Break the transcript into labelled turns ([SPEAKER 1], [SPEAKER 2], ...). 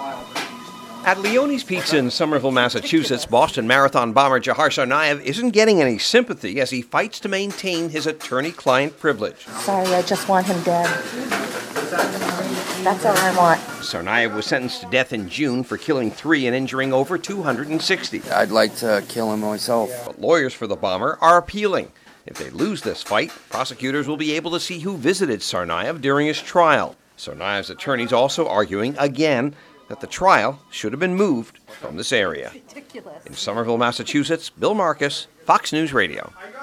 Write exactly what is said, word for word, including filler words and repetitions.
[SPEAKER 1] At Leone's Pizza in Somerville, Massachusetts, Boston Marathon bomber Jahar Tsarnaev isn't getting any sympathy as he fights to maintain his attorney-client privilege.
[SPEAKER 2] Sorry, I just want him dead. That's all I want.
[SPEAKER 1] Tsarnaev was sentenced to death in June for killing three and injuring over two hundred sixty.
[SPEAKER 3] I'd like to kill him myself.
[SPEAKER 1] But lawyers for the bomber are appealing. If they lose this fight, prosecutors will be able to see who visited Tsarnaev during his trial. Tsarnaev's attorneys also arguing again that the trial should have been moved from this area.
[SPEAKER 2] Ridiculous.
[SPEAKER 1] In Somerville, Massachusetts, Bill Marcus, Fox News Radio.